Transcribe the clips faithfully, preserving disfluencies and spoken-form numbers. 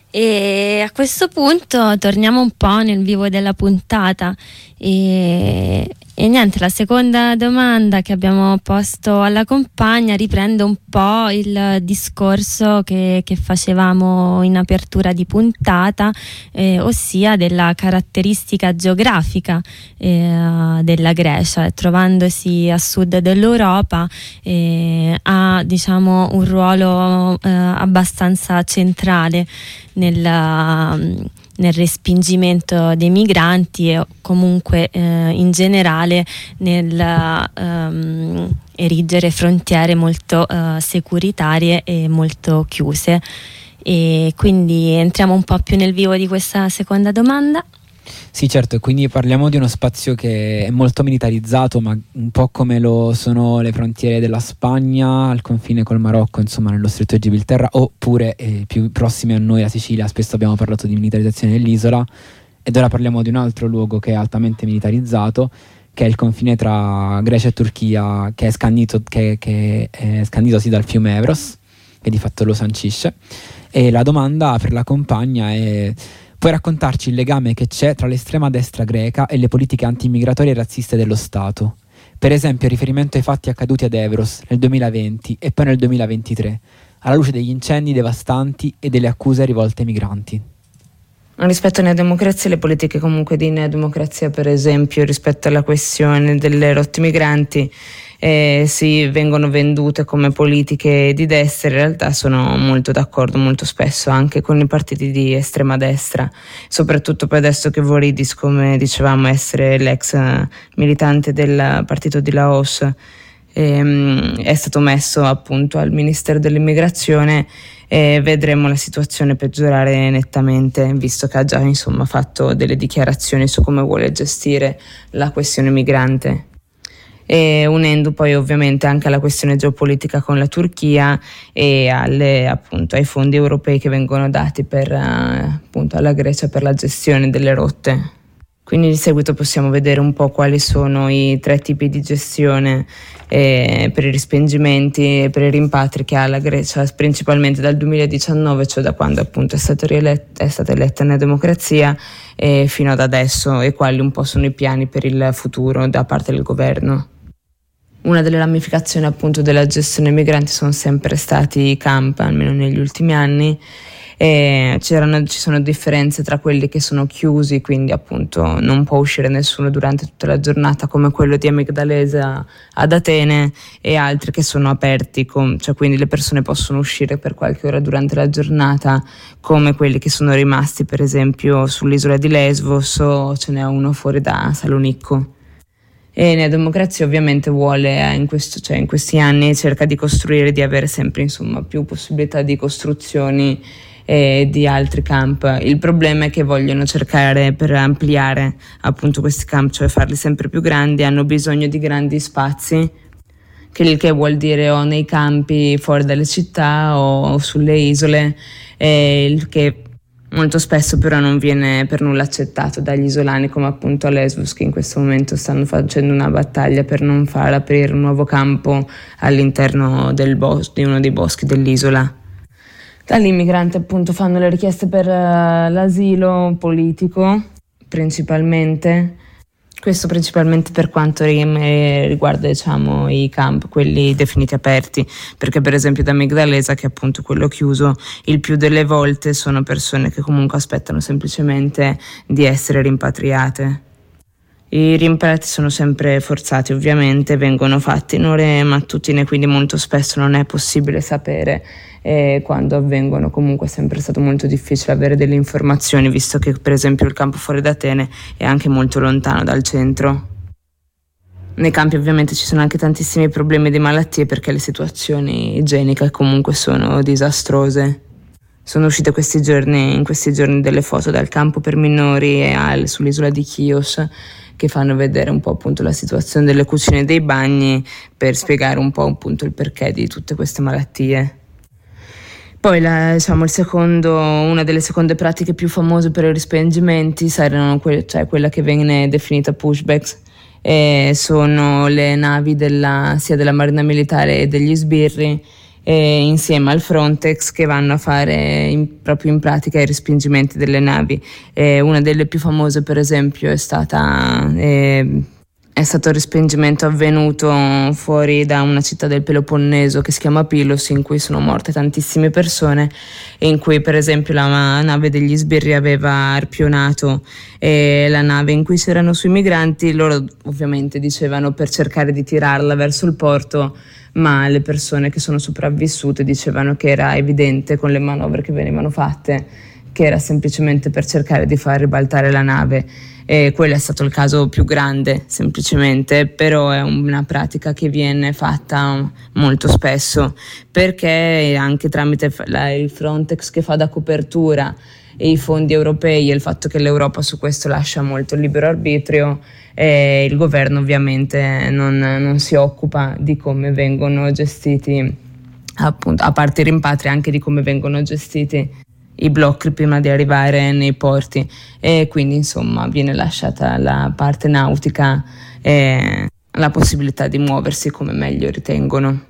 E a questo punto torniamo un po' nel vivo della puntata e, e niente, la seconda domanda che abbiamo posto alla compagna riprende un po' il discorso che, che facevamo in apertura di puntata, eh, ossia della caratteristica geografica eh, della Grecia. Trovandosi a sud dell'Europa eh, ha, diciamo, un ruolo eh, abbastanza centrale nel, nel respingimento dei migranti e comunque eh, in generale nel um, erigere frontiere molto uh, securitarie e molto chiuse. E quindi entriamo un po' più nel vivo di questa seconda domanda. Sì, certo, e quindi parliamo di uno spazio che è molto militarizzato, ma un po' come lo sono le frontiere della Spagna al confine col Marocco, insomma nello Stretto di Gibilterra, oppure eh, più prossimi a noi, la Sicilia. Spesso abbiamo parlato di militarizzazione dell'isola, ed ora parliamo di un altro luogo che è altamente militarizzato, che è il confine tra Grecia e Turchia, che è scandito, che, che è scanditosi dal fiume Evros, che di fatto lo sancisce. E la domanda per la compagna è: puoi raccontarci il legame che c'è tra l'estrema destra greca e le politiche antimigratorie e razziste dello Stato? Per esempio il riferimento ai fatti accaduti ad Evros nel duemilaventi e poi nel duemilaventitré, alla luce degli incendi devastanti e delle accuse rivolte ai migranti. Rispetto a neodemocrazia, le politiche comunque di neodemocrazia, per esempio rispetto alla questione delle rotte migranti, eh, si vengono vendute come politiche di destra, in realtà sono molto d'accordo molto spesso anche con i partiti di estrema destra, soprattutto poi adesso che Voridis, come dicevamo, essere l'ex militante del partito di Laos, ehm, è stato messo appunto al Ministero dell'Immigrazione. E vedremo la situazione peggiorare nettamente, visto che ha già insomma fatto delle dichiarazioni su come vuole gestire la questione migrante, e unendo poi ovviamente anche alla questione geopolitica con la Turchia e alle, appunto, ai fondi europei che vengono dati per, appunto, alla Grecia per la gestione delle rotte. Quindi di seguito possiamo vedere un po' quali sono i tre tipi di gestione eh, per i respingimenti e per i rimpatri che ha la Grecia, principalmente dal duemiladiciannove, cioè da quando appunto è stata, rieletta, è stata eletta nella democrazia, e fino ad adesso, e quali un po' sono i piani per il futuro da parte del governo. Una delle ramificazioni appunto della gestione migranti sono sempre stati i camp, almeno negli ultimi anni. E c'erano, ci sono differenze tra quelli che sono chiusi, quindi appunto non può uscire nessuno durante tutta la giornata, come quello di Amigdaleza ad Atene, e altri che sono aperti, com- cioè quindi le persone possono uscire per qualche ora durante la giornata, come quelli che sono rimasti per esempio sull'isola di Lesbos, o ce n'è uno fuori da Salonicco. E la democrazia ovviamente vuole, in, questo, cioè in questi anni cerca di costruire, di avere sempre insomma più possibilità di costruzioni e di altri camp. Il problema è che vogliono cercare, per ampliare appunto questi camp, cioè farli sempre più grandi, hanno bisogno di grandi spazi, che il che vuol dire o nei campi fuori dalle città o sulle isole, e il che molto spesso però non viene per nulla accettato dagli isolani, come appunto a Lesbos, che in questo momento stanno facendo una battaglia per non far aprire un nuovo campo all'interno del bos- di uno dei boschi dell'isola. Da lì i migranti appunto fanno le richieste per uh, l'asilo politico principalmente, questo principalmente per quanto riguarda diciamo i camp, quelli definiti aperti, perché per esempio da Amigdaleza, che è appunto quello chiuso, il più delle volte sono persone che comunque aspettano semplicemente di essere rimpatriate. I rimpatri sono sempre forzati, ovviamente, vengono fatti in ore mattutine, quindi molto spesso non è possibile sapere eh, quando avvengono. Comunque è sempre stato molto difficile avere delle informazioni, visto che per esempio il campo fuori da Atene è anche molto lontano dal centro. Nei campi ovviamente ci sono anche tantissimi problemi di malattie, perché le situazioni igieniche comunque sono disastrose. Sono uscite questi giorni, in questi giorni delle foto dal campo per minori e al, sull'isola di Chios, che fanno vedere un po' appunto la situazione delle cucine e dei bagni, per spiegare un po' appunto il perché di tutte queste malattie. Poi la, diciamo, il secondo, una delle seconde pratiche più famose per i respingimenti saranno que- cioè quella che viene definita pushbacks, e sono le navi della, sia della Marina Militare e degli sbirri, eh, insieme al Frontex, che vanno a fare in, proprio in pratica i respingimenti delle navi. Eh, una delle più famose, per esempio, è stata eh, è stato il respingimento avvenuto fuori da una città del Peloponneso che si chiama Pylos, in cui sono morte tantissime persone, e in cui per esempio la nave degli sbirri aveva arpionato eh, la nave in cui c'erano sui migranti. Loro ovviamente dicevano per cercare di tirarla verso il porto, ma le persone che sono sopravvissute dicevano che era evidente con le manovre che venivano fatte che era semplicemente per cercare di far ribaltare la nave. E quello è stato il caso più grande, semplicemente, però è una pratica che viene fatta molto spesso, perché anche tramite la, il Frontex che fa da copertura e i fondi europei e il fatto che l'Europa su questo lascia molto libero arbitrio, eh, il governo ovviamente non, non si occupa di come vengono gestiti, appunto, a parte i rimpatri, anche di come vengono gestiti i blocchi prima di arrivare nei porti, e quindi insomma viene lasciata alla parte nautica eh, la possibilità di muoversi come meglio ritengono.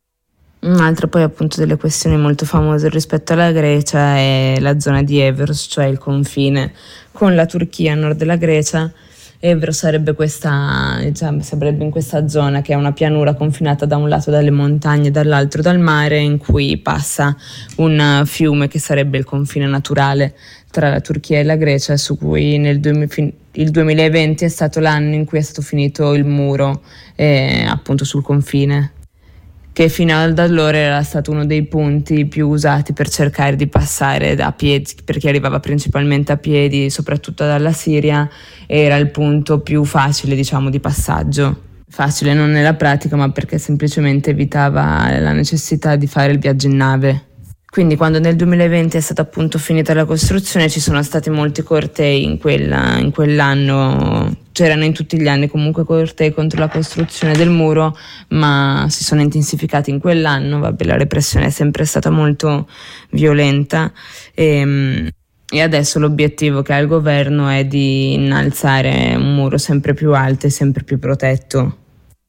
Un'altra poi appunto delle questioni molto famose rispetto alla Grecia è la zona di Evros, cioè il confine con la Turchia a nord della Grecia. Evros sarebbe questa, diciamo, sarebbe in questa zona che è una pianura confinata da un lato dalle montagne e dall'altro dal mare, in cui passa un fiume che sarebbe il confine naturale tra la Turchia e la Grecia, su cui nel il duemilaventi è stato l'anno in cui è stato finito il muro eh, appunto sul confine, che fino ad allora era stato uno dei punti più usati per cercare di passare a piedi, perché arrivava principalmente a piedi, soprattutto dalla Siria, era il punto più facile, diciamo, di passaggio. Facile non nella pratica, ma perché semplicemente evitava la necessità di fare il viaggio in nave. Quindi quando nel duemilaventi è stata appunto finita la costruzione, ci sono stati molti cortei in, quella, in quell'anno, c'erano in tutti gli anni comunque cortei contro la costruzione del muro, ma si sono intensificati in quell'anno. Vabbè, la repressione è sempre stata molto violenta e, e adesso l'obiettivo che ha il governo è di innalzare un muro sempre più alto e sempre più protetto.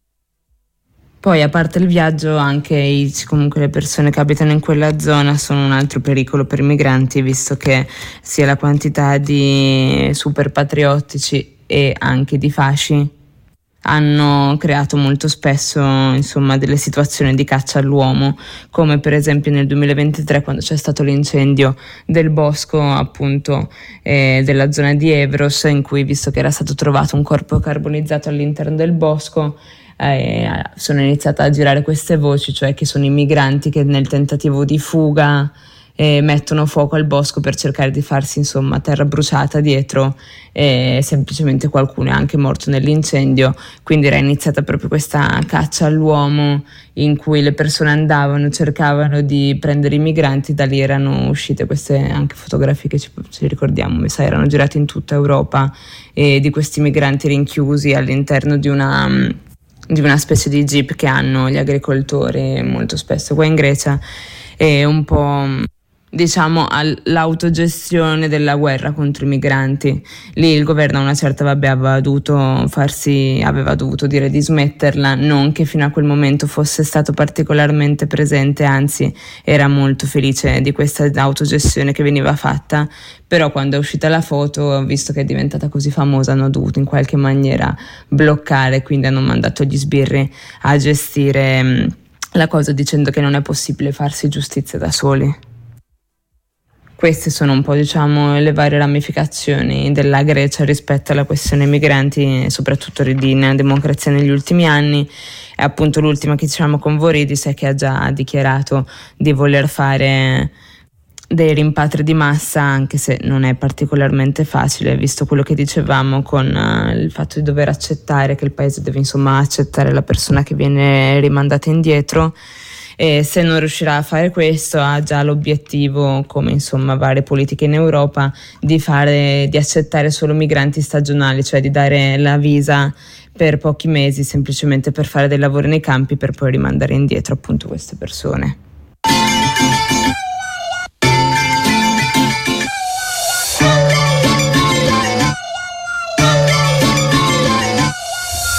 Poi, a parte il viaggio, anche i, comunque le persone che abitano in quella zona sono un altro pericolo per i migranti, visto che sia la quantità di super patriottici e anche di fasci hanno creato molto spesso, insomma, delle situazioni di caccia all'uomo, come per esempio nel duemilaventitré, quando c'è stato l'incendio del bosco, appunto, eh, della zona di Evros, in cui, visto che era stato trovato un corpo carbonizzato all'interno del bosco, Eh, sono iniziate a girare queste voci, cioè che sono i migranti che nel tentativo di fuga eh, mettono fuoco al bosco per cercare di farsi, insomma, terra bruciata dietro, e semplicemente qualcuno è anche morto nell'incendio. Quindi era iniziata proprio questa caccia all'uomo, in cui le persone andavano, cercavano di prendere i migranti. Da lì erano uscite queste anche fotografie che ci, ci ricordiamo, mi sa, erano girate in tutta Europa, e di questi migranti rinchiusi all'interno di una di una specie di jeep che hanno gli agricoltori molto spesso qua in Grecia, è un po', diciamo, all'autogestione della guerra contro i migranti. Lì il governo a una certa vabbè, aveva dovuto farsi, aveva dovuto dire di smetterla, non che fino a quel momento fosse stato particolarmente presente, anzi era molto felice di questa autogestione che veniva fatta, però quando è uscita la foto, visto che è diventata così famosa, hanno dovuto in qualche maniera bloccare, quindi hanno mandato gli sbirri a gestire la cosa, dicendo che non è possibile farsi giustizia da soli. Queste sono un po', diciamo, le varie ramificazioni della Grecia rispetto alla questione migranti, soprattutto di democrazia negli ultimi anni. E appunto l'ultima che diciamo con Voridis è che ha già dichiarato di voler fare dei rimpatri di massa, anche se non è particolarmente facile, visto quello che dicevamo con uh, il fatto di dover accettare che il paese deve, insomma, accettare la persona che viene rimandata indietro. E se non riuscirà a fare questo, ha già l'obiettivo, come insomma varie politiche in Europa, di fare, di accettare solo migranti stagionali, cioè di dare la visa per pochi mesi semplicemente per fare dei lavori nei campi, per poi rimandare indietro appunto queste persone. Hey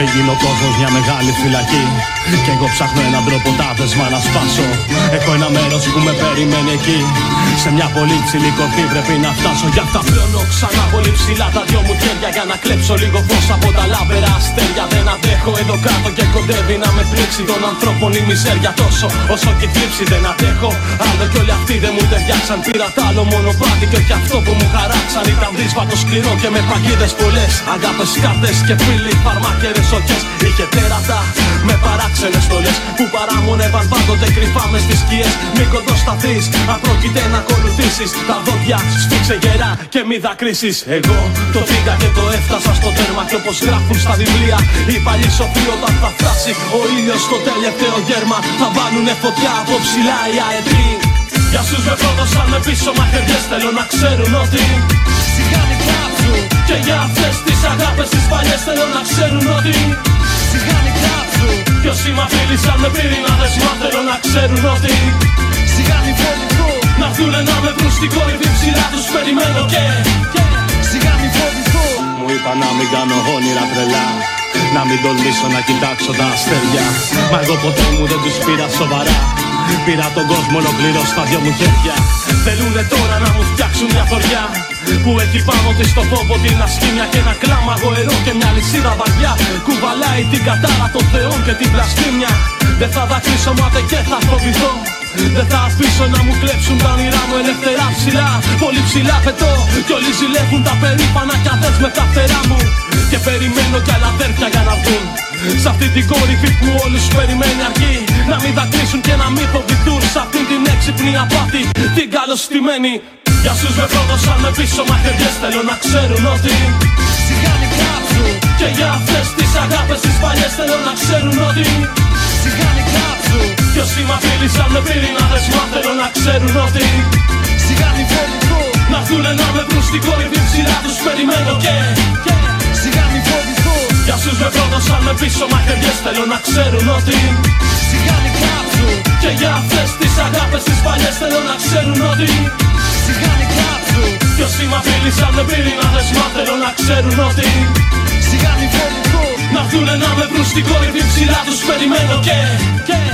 γίνει ο κόσμος μια μεγάλη φυλακή. Κι εγώ ψάχνω έναν τρόπο τα δεσμά να σπάσω. Έχω ένα μέρος που με περιμένει εκεί. Σε μια πολύ ψηλή κορφή πρέπει να φτάσω. Γι' αυτά πλώνω ξανά πολύ ψηλά τα δυο μου χέρια. Για να κλέψω λίγο φως από τα λάμπερα αστέρια. Δεν αντέχω εδώ κάτω και κοντεύει να με πλήξει. Των ανθρώπων η μιζέρια τόσο όσο και η θλίψη. Δεν αντέχω άλλο κι όλοι αυτοί δεν μου ταιριάξαν. Πήρα τ' άλλο μονοπάτι και όχι αυτό που μου χαράξαν. Ήταν δύσβατο σκληρό και με παγίδες πολλές. Αγάπες, κάρτες και φίλοι, φαρμάκερες σοκές. Είχε τέρατα με παράξενες στολές που παράμονευαν πάντοτε κρυφά μες στις σκιές. Μη κοντοσταθείς, αν πρόκειται να ακολουθήσεις. Τα δόντια σφίξε γερά και μη δακρύσεις. Εγώ το πήγα και το έφτασα στο τέρμα. Και όπως γράφουν στα βιβλία οι παλιοί σοφοί, όταν θα φτάσει ο ήλιος στο τελευταίο γέρμα, θα βάλουνε φωτιά από ψηλά οι αετοί. Για όσους με πρόδωσαν με πίσω μαχαιριές, θέλω να ξέρουν ότι σιγά μη κάψουν. Και για αυτές τις αγάπες τις παλιές θέλω να ξέρουν ότι σιγά μη κάψουν. Κι όσοι μ' απείλησαν με πύρινα δεσμά θέλω να ξέρουν ότι σιγά μη φοβηθώ. Να έρθουνε να με βρουν στην κορυφή ψηλά τους περιμένω και, και σιγά μη φοβηθώ. Μου είπα να μην κάνω όνειρα τρελά, να μην τολμήσω να κοιτάξω τα αστέρια. Μα εγώ ποτέ μου δεν τους πήρα σοβαρά. Πήρα τον κόσμο ολοκληρώ στα δυο μου χέρια. Θέλουνε τώρα να μου φτιάξουν μια χωριά που έχει πάνω της το φόβο, την ασκήμια και ένα κλάμα γοερό και μια λυσίδα βαριά. Κουβαλάει την κατάρα των θεών και την βλασφήμια. Δεν θα δακρύσω μάται και θα φοβηθώ. Δεν θα αφήσω να μου κλέψουν τα όνειρά μου ελευθερά ψηλά. Πολύ ψηλά πετώ κι όλοι ζηλεύουν τα περήφανα κι αδές με τα φτερά μου. Και περιμένω κι άλλα αδέρφια για να βγουν σ' αυτή την κορυφή που όλους περιμένει αρκεί. Να μην δακρύσουν και να μην φοβηθούν σ' αυτή την έξυπνη απάτη, την καλωστημένη. Για όσους με πρόδωσαν με πίσω μαχαιριές θέλω να ξέρουν ότι σιγά μη κάψουν. Και για αυτές τις αγάπες τις παλιές θέλω να ξέρουν ότι σιγά μη κάψουν. Κι όσοι μ' απείλησαν με πύρινα δεσμά θέλω να ξέρουν ότι σιγά μη φοβηθώ. Να έρθουνε να με βρουν στην κορυφή ψηλά τους περιμένω και, και σιγά μη φοβηθώ. Για όσους με πρόδωσαν με πίσω μαχαιριές θέλω να ξέρουν ότι σιγά μη κάψουν. Και για αυτές τις αγάπες τις παλιές θέλω να ξέρουν ότι σιγά μη κάψουν. Κι όσοι μ' απείλησαν με πύρινα δεσμά θέλω να ξέρουν ότι σιγά μη φοβηθώ. Να έρθουνε να με βρουν στην κορυφή ψηλά τους περιμένω και, και